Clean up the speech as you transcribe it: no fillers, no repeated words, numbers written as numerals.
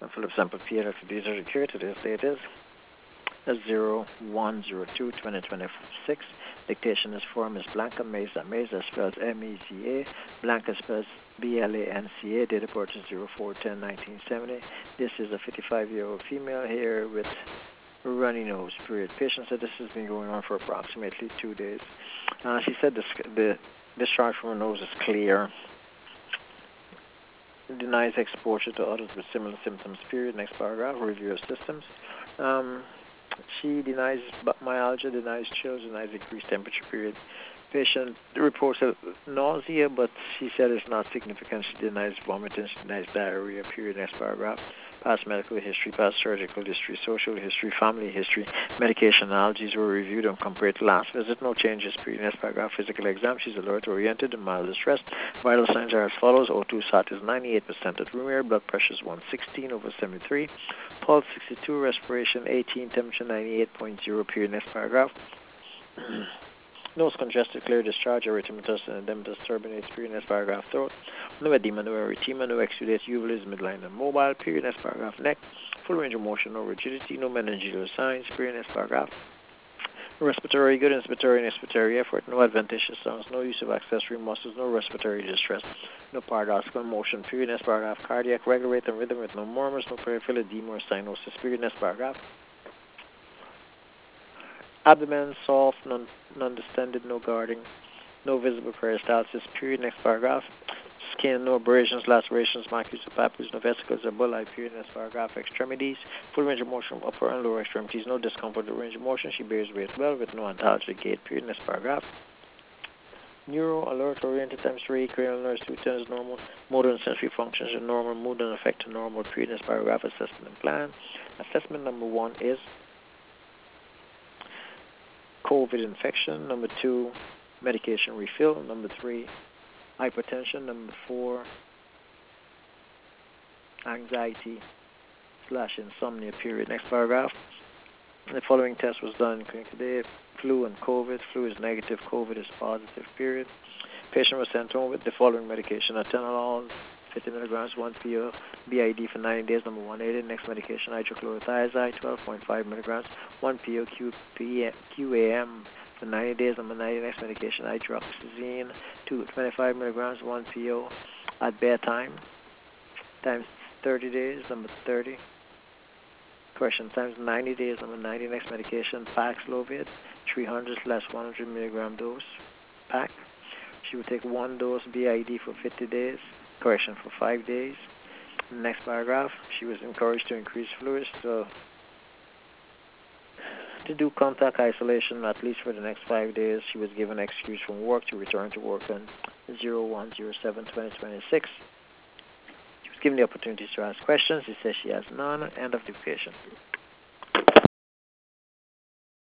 Philip Sample Peter to be secured. Today's date is 01/02/2026. Dictation is for Ms. Blanca Meza. Meza spells M-E-Z-A. Blanca spells B-L-A-N-C-A. Date of birth is 04/10/1970. This is a 55-year-old female here with runny nose, period. Patient said this has been going on for approximately 2 days. She said the discharge from her nose is clear. Denies exposure to others with similar symptoms, period. Next paragraph, review of systems. She denies myalgia, denies chills, denies increased temperature, period. Patient reports nausea, but she said it's not significant. She denies vomiting, she denies diarrhea, period. Next paragraph. Past medical history, past surgical history, social history, family history, medication allergies were reviewed and compared to last visit. No changes, period. Next paragraph. Physical exam. She's alert, oriented, and mild distress. Vital signs are as follows. O2 sat is 98% at room air. Blood pressure is 116/73. Pulse 62. Respiration 18. Temperature 98.0, period. Next paragraph. Nose congested, clear discharge, erythematous and edematous turbinates, period. Next paragraph. Throat. No edema, no erythema, no exudate, uvula is midline and mobile, period. Next paragraph. Neck. Full range of motion, no rigidity, no meningeal signs, period. Next paragraph. Respiratory good, inspiratory and expiratory effort, no adventitious sounds, no use of accessory muscles, no respiratory distress, no paradoxical motion, period. Next paragraph. Cardiac, regular rate and rhythm with no murmurs, no peripheral edema or cyanosis, period. Next paragraph. Abdomen soft, non-distended, no guarding, no visible peristalsis, period. Next paragraph. Skin, no abrasions, lacerations, macules, or papules, no vesicles or bulli, period. Next paragraph. Extremities, full range of motion, upper and lower extremities, no discomfort or range of motion. She bears weight well with no ontologic gait, period. Next paragraph. Neuro, alert, oriented, times 3, cranial nerves, 2 10 normal, motor and sensory functions are normal, mood and affect are normal, period. Next paragraph. Assessment and plan. Assessment number 1 is COVID infection. Number 2, medication refill. Number 3, hypertension. Number 4, anxiety/insomnia, period. Next paragraph. The following test was done in clinic today. Flu and COVID. Flu is negative, COVID is positive, period. Patient was sent home with the following medication: atenolol, 50 milligrams, 1 PO, BID for 90 days, number 180. Next medication, hydrochlorothiazide, 12.5 milligrams, 1 PO, QAM for 90 days, number 90. Next medication, hydroxyzine, 25 milligrams, 1 PO at bedtime, times 30 days, number 30. Correction, times 90 days, number 90. Next medication, Paxlovid, 300/100 milligram dose, pack. She would take 1 dose BID for 50 days, correction, for 5 days. Next paragraph, she was encouraged to increase fluids to do contact isolation at least for the next 5 days. She was given an excuse from work to return to work on 01/07/2026. She was given the opportunity to ask questions. She says she has none. End of dictation.